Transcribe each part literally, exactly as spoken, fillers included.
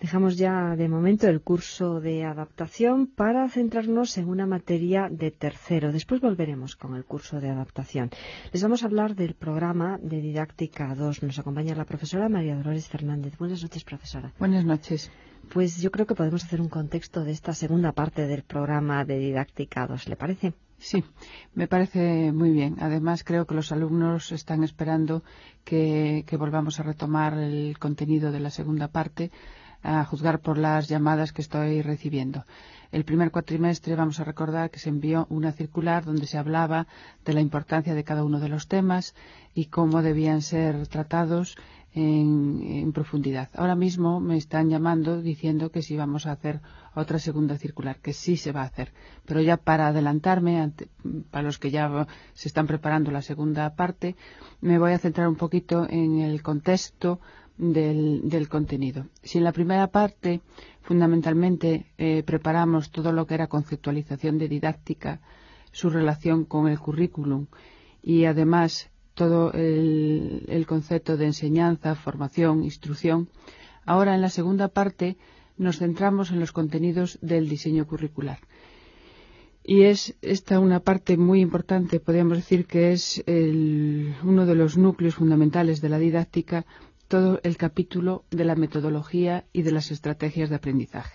Dejamos ya de momento el curso de adaptación para centrarnos en una materia de tercero. Después volveremos con el curso de adaptación. Les vamos a hablar del programa de didáctica dos. Nos acompaña la profesora María Dolores Fernández. Buenas noches, profesora. Buenas noches. Pues yo creo que podemos hacer un contexto de esta segunda parte del programa de didáctica dos. ¿Le parece? Sí, me parece muy bien. Además, creo que los alumnos están esperando que, que volvamos a retomar el contenido de la segunda parte, a juzgar por las llamadas que estoy recibiendo. El primer cuatrimestre, vamos a recordar que se envió una circular donde se hablaba de la importancia de cada uno de los temas y cómo debían ser tratados en, en profundidad. Ahora mismo me están llamando diciendo que sí vamos a hacer otra segunda circular, que sí se va a hacer. Pero ya para adelantarme, ante, para los que ya se están preparando la segunda parte, me voy a centrar un poquito en el contexto Del, del contenido. Si en la primera parte fundamentalmente eh, preparamos todo lo que era conceptualización de didáctica, su relación con el currículum y además todo el, el concepto de enseñanza, formación, instrucción, ahora en la segunda parte nos centramos en los contenidos del diseño curricular. Y es esta una parte muy importante, podríamos decir que es el, uno de los núcleos fundamentales de la didáctica, todo el capítulo de la metodología y de las estrategias de aprendizaje.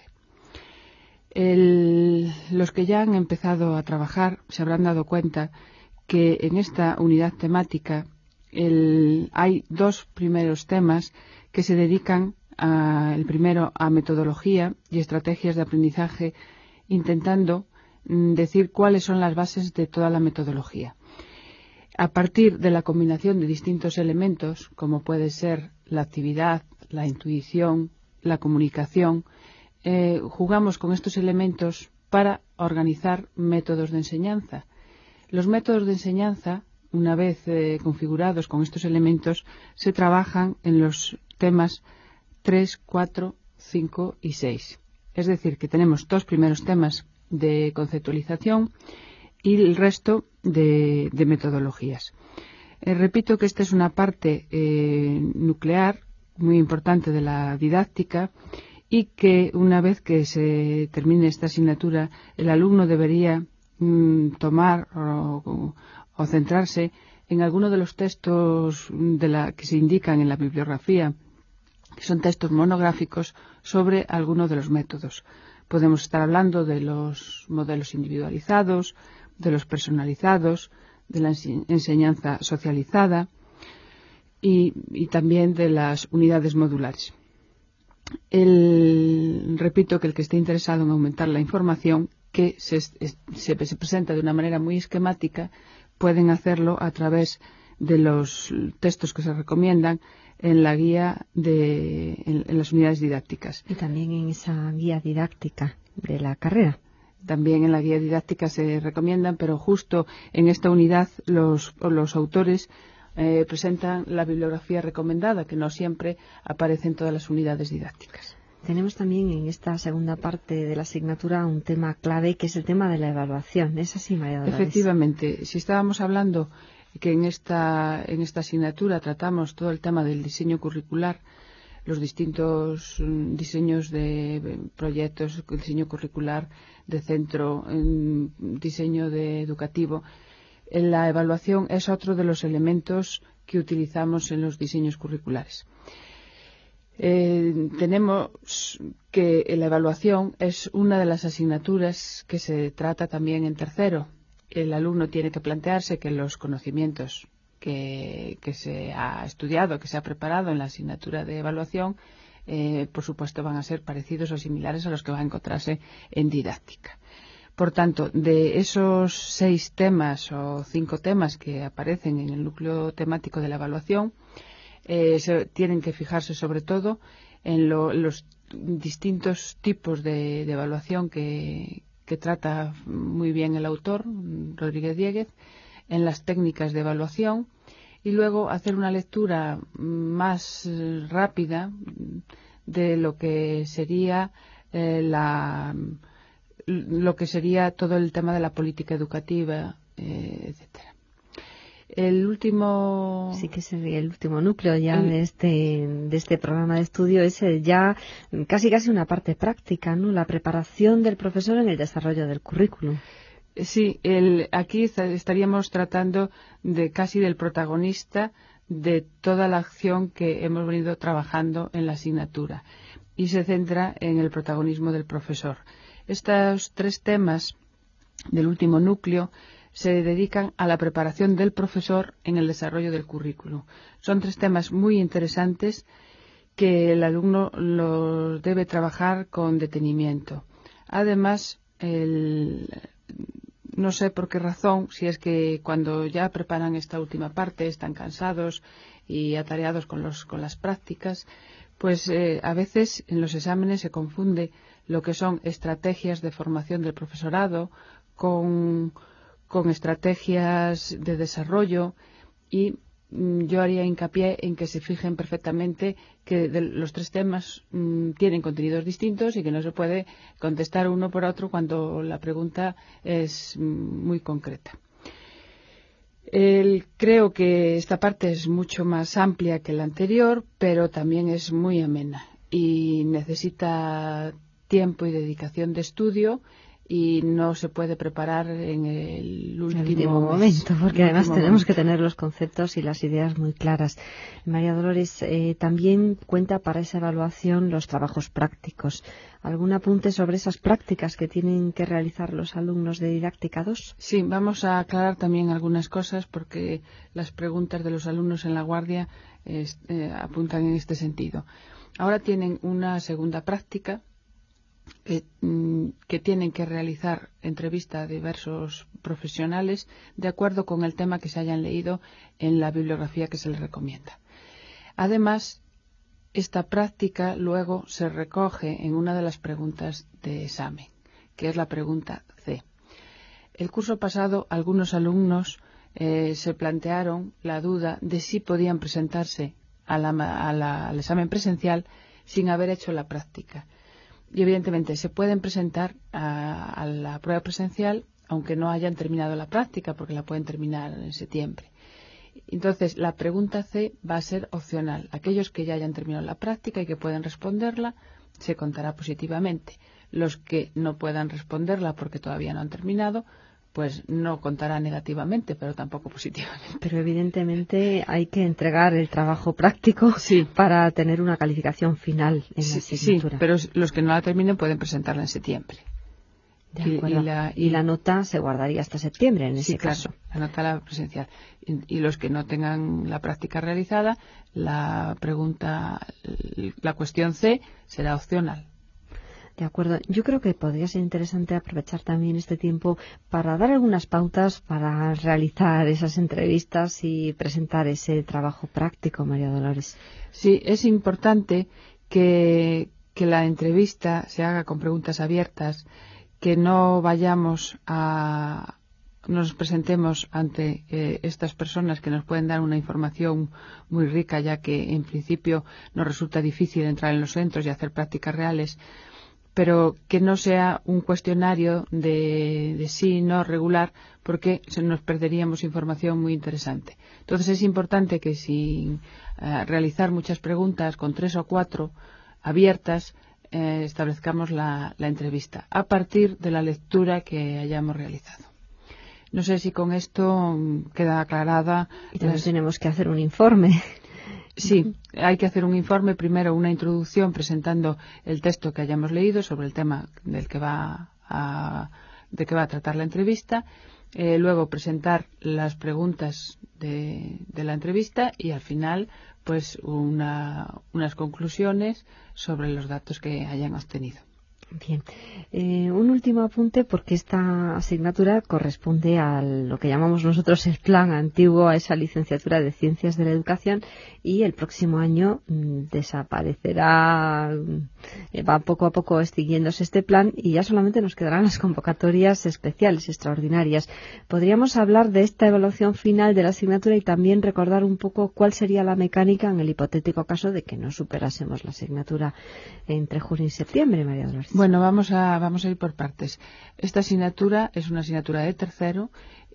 El, los que ya han empezado a trabajar se habrán dado cuenta que en esta unidad temática el, hay dos primeros temas que se dedican a, el primero a metodología y estrategias de aprendizaje, intentando mm, decir cuáles son las bases de toda la metodología. A partir de la combinación de distintos elementos, como puede ser la actividad, la intuición, la comunicación, eh, jugamos con estos elementos para organizar métodos de enseñanza. Los métodos de enseñanza, una vez eh, configurados con estos elementos, se trabajan en los temas tres, cuatro, cinco y seis. Es decir, que tenemos dos primeros temas de conceptualización y el resto de, de metodologías. Eh, repito que esta es una parte eh, nuclear muy importante de la didáctica y que una vez que se termine esta asignatura el alumno debería mm, tomar o, o centrarse en alguno de los textos de la, que se indican en la bibliografía, que son textos monográficos sobre alguno de los métodos. Podemos estar hablando de los modelos individualizados, de los personalizados, de la enseñanza socializada y, y también de las unidades modulares. El, repito que el que esté interesado en aumentar la información, que se, se, se presenta de una manera muy esquemática, pueden hacerlo a través de los textos que se recomiendan en la guía de en, en las unidades didácticas. Y también en esa guía didáctica de la carrera. También en la guía didáctica se recomiendan, pero justo en esta unidad los, los autores eh, presentan la bibliografía recomendada, que no siempre aparece en todas las unidades didácticas. Tenemos también en esta segunda parte de la asignatura un tema clave, que es el tema de la evaluación. ¿Es así, María Dolores? Efectivamente. Si estábamos hablando que en esta, en esta asignatura tratamos todo el tema del diseño curricular, los distintos diseños de proyectos, diseño curricular de centro, diseño de educativo. La evaluación es otro de los elementos que utilizamos en los diseños curriculares. Eh, tenemos que la evaluación es una de las asignaturas que se trata también en tercero. El alumno tiene que plantearse que los conocimientos Que, que se ha estudiado, que se ha preparado en la asignatura de evaluación, eh, por supuesto van a ser parecidos o similares a los que va a encontrarse en didáctica. Por tanto, de esos seis temas o cinco temas que aparecen en el núcleo temático de la evaluación, eh, se, tienen que fijarse sobre todo en lo, los distintos tipos de, de evaluación que, que trata muy bien el autor, Rodríguez Diéguez, en las técnicas de evaluación, y luego hacer una lectura más rápida de lo que sería eh, la, lo que sería todo el tema de la política educativa, eh, etcétera. El último... Sí, que sería el último núcleo ya el... de este de este programa de estudio, es ya casi casi una parte práctica, ¿no? La preparación del profesor en el desarrollo del currículum. Sí, el, aquí estaríamos tratando de casi del protagonista de toda la acción que hemos venido trabajando en la asignatura y se centra en el protagonismo del profesor. Estos tres temas del último núcleo se dedican a la preparación del profesor en el desarrollo del currículum. Son tres temas muy interesantes que el alumno los debe trabajar con detenimiento. Además, el, no sé por qué razón, si es que cuando ya preparan esta última parte están cansados y atareados con, los, con las prácticas, pues eh, a veces en los exámenes se confunde lo que son estrategias de formación del profesorado con, con estrategias de desarrollo y mm, yo haría hincapié en que se fijen perfectamente que de los tres temas mm, tienen contenidos distintos y que no se puede contestar uno por otro cuando la pregunta es mm, muy concreta. El, creo que esta parte es mucho más amplia que la anterior, pero también es muy amena y necesita tiempo y dedicación de estudio y no se puede preparar en el último, el último momento, porque además tenemos momento. que tener los conceptos y las ideas muy claras. María Dolores, eh, también cuenta para esa evaluación los trabajos prácticos. ¿Algún apunte sobre esas prácticas que tienen que realizar los alumnos de Didáctica dos? Sí, vamos a aclarar también algunas cosas porque las preguntas de los alumnos en la guardia eh, eh, apuntan en este sentido. Ahora tienen una segunda práctica que, que tienen que realizar entrevista a diversos profesionales de acuerdo con el tema que se hayan leído en la bibliografía que se les recomienda. Además, esta práctica luego se recoge en una de las preguntas de examen, que es la pregunta C. El curso pasado, algunos alumnos eh, se plantearon la duda de si podían presentarse a la, a la, al examen presencial sin haber hecho la práctica. Y evidentemente se pueden presentar a, a la prueba presencial aunque no hayan terminado la práctica, porque la pueden terminar en septiembre. Entonces, la pregunta C va a ser opcional. Aquellos que ya hayan terminado la práctica y que pueden responderla, se contará positivamente. Los que no puedan responderla porque todavía no han terminado, pues no contará negativamente, pero tampoco positivamente. Pero evidentemente hay que entregar el trabajo práctico sí. para tener una calificación final en sí, la asignatura. Sí, pero los que no la terminen pueden presentarla en septiembre. De acuerdo. Y, y, la, y, y la nota se guardaría hasta septiembre en sí, ese claro, caso. La nota la presencial. Y, y los que no tengan la práctica realizada, la pregunta, la cuestión C será opcional. De acuerdo. Yo creo que podría ser interesante aprovechar también este tiempo para dar algunas pautas para realizar esas entrevistas y presentar ese trabajo práctico, María Dolores. Sí, es importante que, que la entrevista se haga con preguntas abiertas, que no vayamos a nos presentemos ante eh, estas personas que nos pueden dar una información muy rica, ya que en principio nos resulta difícil entrar en los centros y hacer prácticas reales, pero que no sea un cuestionario de, de sí, no, regular, porque se nos perderíamos información muy interesante. Entonces es importante que sin eh, realizar muchas preguntas, con tres o cuatro abiertas, eh, establezcamos la, la entrevista a partir de la lectura que hayamos realizado. No sé si con esto queda aclarada. Y también las... tenemos que hacer un informe. Sí, hay que hacer un informe, primero una introducción presentando el texto que hayamos leído sobre el tema del que va a, de que va a tratar la entrevista, eh, luego presentar las preguntas de, de la entrevista y al final pues una, unas conclusiones sobre los datos que hayan obtenido. Bien, eh, un último apunte porque esta asignatura corresponde a lo que llamamos nosotros el plan antiguo, a esa licenciatura de Ciencias de la Educación, y el próximo año mmm, desaparecerá, eh, va poco a poco extinguiéndose este plan y ya solamente nos quedarán las convocatorias especiales, extraordinarias. ¿Podríamos hablar de esta evaluación final de la asignatura y también recordar un poco cuál sería la mecánica en el hipotético caso de que no superásemos la asignatura entre junio y septiembre, María Dolores? Bueno, vamos a, vamos a ir por partes. Esta asignatura es una asignatura de tercero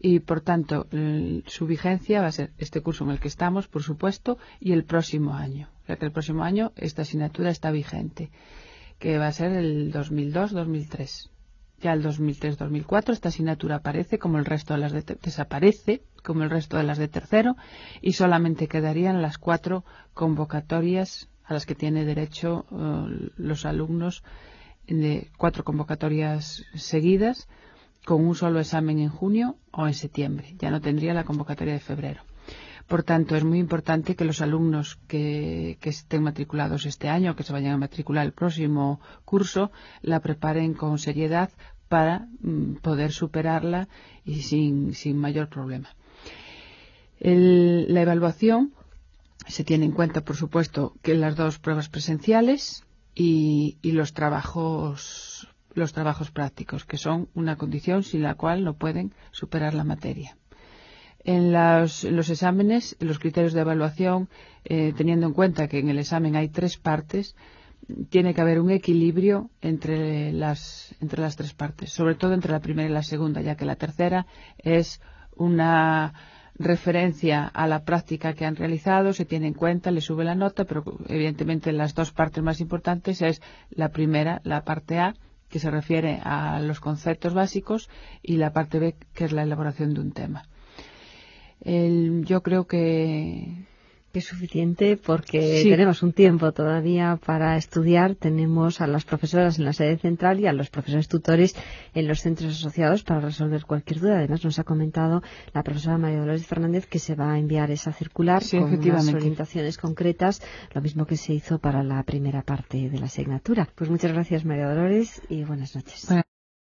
y, por tanto, el, su vigencia va a ser este curso en el que estamos, por supuesto, y el próximo año. O sea que el próximo año esta asignatura está vigente, que va a ser el dos mil dos dos mil tres. Ya el dos mil tres dos mil cuatro esta asignatura aparece como el resto de las de desaparece como el resto de las de tercero y solamente quedarían las cuatro convocatorias a las que tiene derecho uh, los alumnos, de cuatro convocatorias seguidas con un solo examen en junio o en septiembre. Ya no tendría la convocatoria de febrero. Por tanto, es muy importante que los alumnos que, que estén matriculados este año, que se vayan a matricular el próximo curso, la preparen con seriedad para mm, poder superarla y sin, sin mayor problema. El, la evaluación se tiene en cuenta, por supuesto, que las dos pruebas presenciales y, y los trabajos, los trabajos prácticos, que son una condición sin la cual no pueden superar la materia. En los, en los exámenes, en los criterios de evaluación, eh, teniendo en cuenta que en el examen hay tres partes, tiene que haber un equilibrio entre las, entre las tres partes, sobre todo entre la primera y la segunda, ya que la tercera es una referencia a la práctica que han realizado, se tiene en cuenta, le sube la nota, pero evidentemente las dos partes más importantes es la primera, la parte A, que se refiere a los conceptos básicos, y la parte B, que es la elaboración de un tema. El, yo creo que que es suficiente porque sí. tenemos un tiempo todavía para estudiar. Tenemos a las profesoras en la sede central y a los profesores tutores en los centros asociados para resolver cualquier duda. Además, nos ha comentado la profesora María Dolores Fernández que se va a enviar esa circular sí, con unas orientaciones concretas, lo mismo que se hizo para la primera parte de la asignatura. Pues muchas gracias, María Dolores, y buenas noches. Bueno.